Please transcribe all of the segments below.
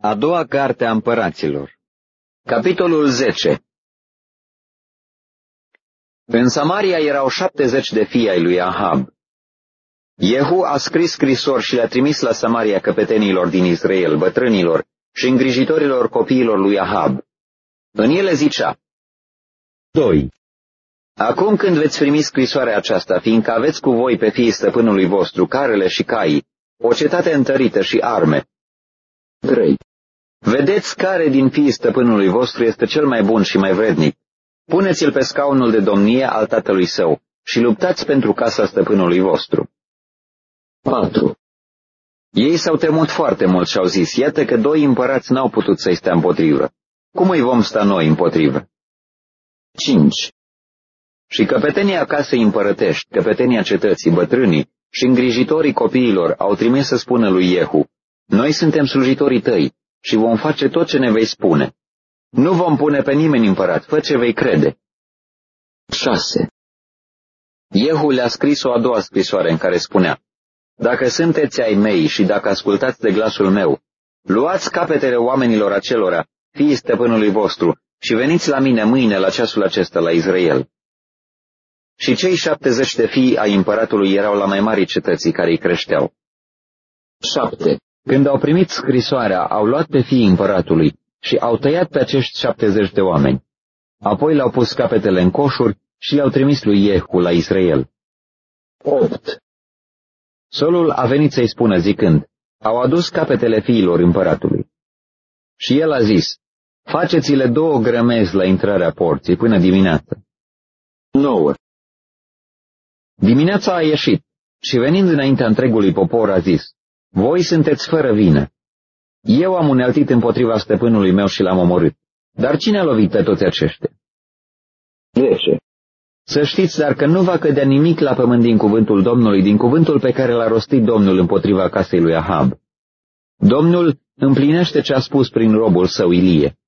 A doua carte a împăraților. Capitolul 10. În Samaria erau 70 de fii ai lui Ahab. Jehu a scris scrisori și le-a trimis la Samaria căpetenilor din Israel, bătrânilor și îngrijitorilor copiilor lui Ahab. În ele zicea: 2. Acum când veți primi scrisoarea aceasta, fiindcă aveți cu voi pe fiii stăpânului vostru, carele și caii, o cetate întărită și arme. 3. Vedeți care din fiii stăpânului vostru este cel mai bun și mai vrednic. Puneți-l pe scaunul de domnie al tatălui său și luptați pentru casa stăpânului vostru. 4. Ei s-au temut foarte mult și au zis: iată că 2 împărați n-au putut să-i stea împotrivă. Cum îi vom sta noi împotrivă? 5. Și căpetenia casei împărătești, căpetenia cetății, bătrânii și îngrijitorii copiilor au trimis să spună lui Jehu: noi suntem slujitorii tăi și vom face tot ce ne vei spune. Nu vom pune pe nimeni împărat, fă ce vei crede. 6. Jehu le-a scris o a doua scrisoare în care spunea: dacă sunteți ai mei și dacă ascultați de glasul meu, luați capetele oamenilor acelora, fiii stăpânului vostru, și veniți la mine mâine la ceasul acesta la Israel. Și cei 70 de fii ai împăratului erau la mai mari cetății care îi creșteau. 7. Când au primit scrisoarea, au luat pe fiii împăratului și au tăiat pe acești 70 de oameni. Apoi le-au pus capetele în coșuri și le-au trimis lui Jehu la Israel. 8. Solul a venit să-i spună zicând: au adus capetele fiilor împăratului. Și el a zis: faceți-le 2 grămezi la intrarea porții până dimineață. 9. Dimineața a ieșit și venind înaintea întregului popor a zis: voi sunteți fără vină. Eu am uneltit împotriva stăpânului meu și l-am omorât. Dar cine a lovit pe toți aceștia? 10. Să știți dar că nu va cădea nimic la pământ din cuvântul Domnului, din cuvântul pe care l-a rostit Domnul împotriva casei lui Ahab. Domnul împlinește ce a spus prin robul său Ilie.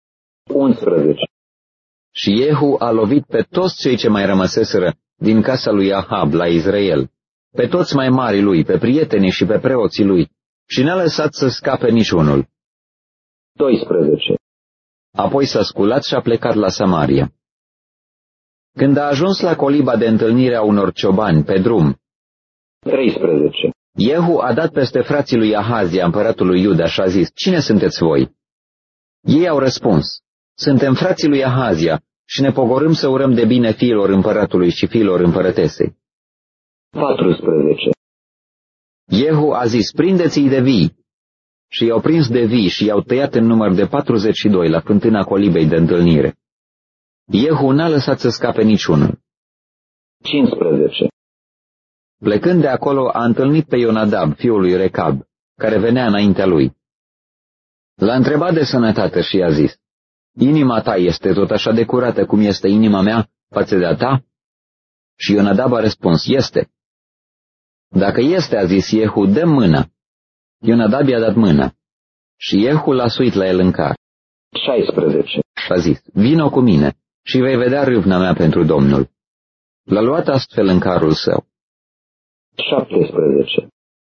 11. Și Jehu a lovit pe toți cei ce mai rămăseseră din casa lui Ahab la Israel, pe toți mai mari lui, pe prietenii și pe preoții lui, și n-a lăsat să scape niciunul. 12. Apoi s-a sculat și a plecat la Samaria. Când a ajuns la coliba de întâlnire a unor ciobani pe drum, 13. Jehu a dat peste frații lui Ahazia, împăratul lui Iuda, și a zis: cine sunteți voi? Ei au răspuns: suntem frații lui Ahazia și ne pogorâm să urăm de bine fiilor împăratului și fiilor împărătesei. 14. Jehu a zis: prindeți-i de vii. Și i-au prins de vii și i-au tăiat în număr de 42 la fântâna colibei de întâlnire. Jehu n-a lăsat să scape niciunul. 15. Plecând de acolo, a întâlnit pe Ionadab, fiul lui Recab, care venea înaintea lui. L-a întrebat de sănătate și i-a zis: inima ta este tot așa de curată cum este inima mea față de a ta? Și Ionadab a răspuns: este. Dacă este, a zis Jehu, dă-mi mâna. Ionadab i-a dat mâna. Și Jehu l-a suit la el în car. 16. Și a zis: vino cu mine și vei vedea râvna mea pentru Domnul. L-a luat astfel în carul său. 17.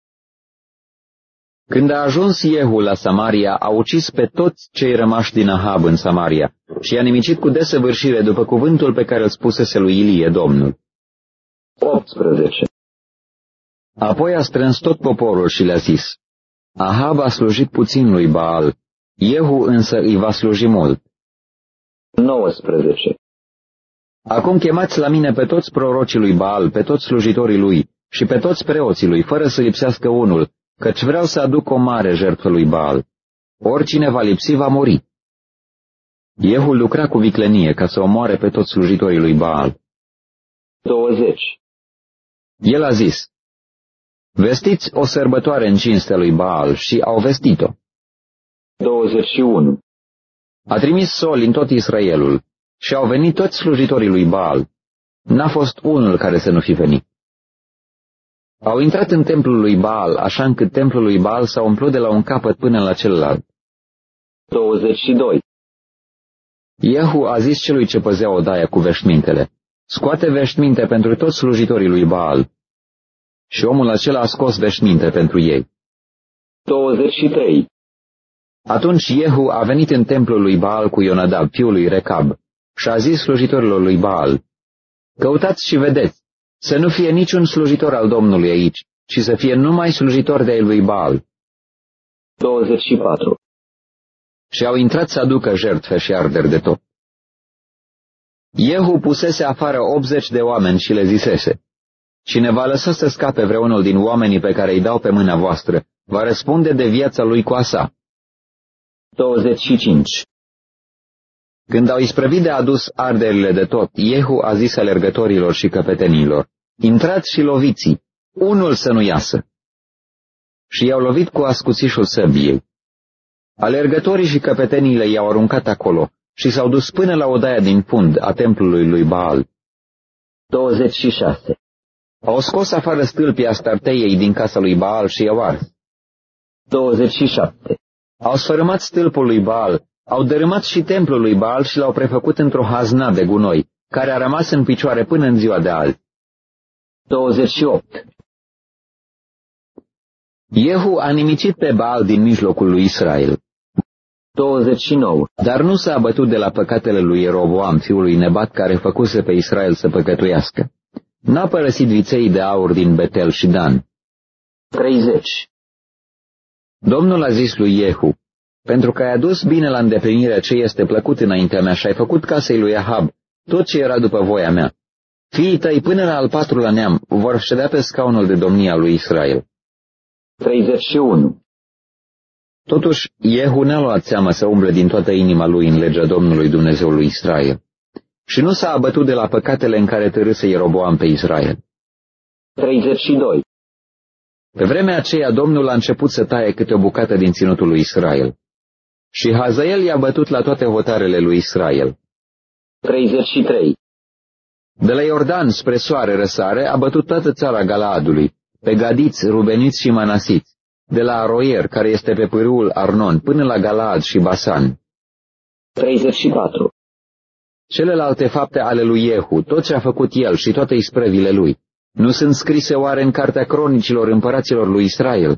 Când a ajuns Jehu la Samaria, a ucis pe toți cei rămași din Ahab în Samaria și i-a nimicit cu desăvârșire după cuvântul pe care îl spusese lui Ilie Domnul. 18. Apoi a strâns tot poporul și le-a zis: Ahab a slujit puțin lui Baal, Jehu însă îi va sluji mult. 19. Acum chemați la mine pe toți prorocii lui Baal, pe toți slujitorii lui și pe toți preoții lui, fără să lipsească unul, căci vreau să aduc o mare jertfă lui Baal. Oricine va lipsi va muri. Jehu lucra cu viclenie ca să omoare pe toți slujitorii lui Baal. 20. El a zis: vestiți o sărbătoare în cinstea lui Baal și au vestit-o. 21. A trimis soli în tot Israelul și au venit toți slujitorii lui Baal. N-a fost unul care să nu fi venit. Au intrat în templul lui Baal, așa încât templul lui Baal s-a umplut de la un capăt până la celălalt. 22. Jehu a zis celui ce păzea odaia cu veșmintele: scoate veșminte pentru toți slujitorii lui Baal. Și omul acela a scos veșminte pentru ei. 23. Atunci Jehu a venit în templul lui Baal cu Ionadab, fiul lui Recab, și a zis slujitorilor lui Baal: Căutați și vedeți, să nu fie niciun slujitor al Domnului aici, ci să fie numai slujitor de-ai lui Baal. 24. Și au intrat să aducă jertfe și arderi de tot. Jehu pusese afară 80 de oameni și le zisese: Cine va lăsa să scape vreunul din oamenii pe care îi dau pe mâna voastră, va răspunde de viața lui cu a sa. 25. Când au isprăvit de adus arderile de tot, Jehu a zis alergătorilor și căpetenilor: Intrați și loviți, unul să nu iasă. Și i-au lovit cu ascuțișul săbiei. Alergătorii și căpeteniile i-au aruncat acolo și s-au dus până la odaia din fund a templului lui Baal. 26. Au scos afară stâlpii Astarteiei din casa lui Baal și i-au ars. 27. Au sfărâmat stâlpul lui Baal, au dărâmat și templul lui Baal și l-au prefăcut într-o hazna de gunoi, care a rămas în picioare până în ziua de azi. 28. Jehu a nimicit pe Baal din mijlocul lui Israel. 29. Dar nu s-a abătut de la păcatele lui Ieroboam, fiul lui Nebat, care făcuse pe Israel să păcătuiască. N-a părăsit viței de aur din Betel și Dan. 30. Domnul a zis lui Jehu: Pentru că ai adus bine la îndeplinire ce este plăcut înaintea mea și ai făcut casei lui Ahab tot ce era după voia mea, fiii tăi până la al 4-lea neam vor ședea pe scaunul de domnie al lui Israel. 31. Totuși, Jehu n-a luat seama să umble din toată inima lui în legea Domnului Dumnezeului Israel și nu s-a abătut de la păcatele în care târâse Ieroboam pe Israel. 32. Pe vremea aceea Domnul a început să taie câte o bucată din ținutul lui Israel și Hazael i-a bătut la toate hotarele lui Israel. 33. De la Iordan spre soare răsare a bătut toată țara Galaadului, pe Gadiți, Rubeniți și Manasiți, de la Aroier, care este pe pârâul Arnon, până la Galaad și Basan. 34. Celelalte fapte ale lui Jehu, tot ce a făcut el și toate isprăvile lui, nu sunt scrise oare în cartea cronicilor împăraților lui Israel?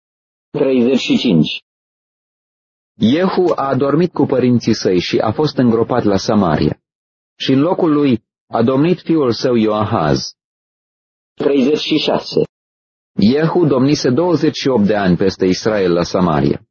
35. Jehu a adormit cu părinții săi și a fost îngropat la Samaria. Și în locul lui a domnit fiul său Ioahaz. 36. Jehu domnise 28 de ani peste Israel la Samaria.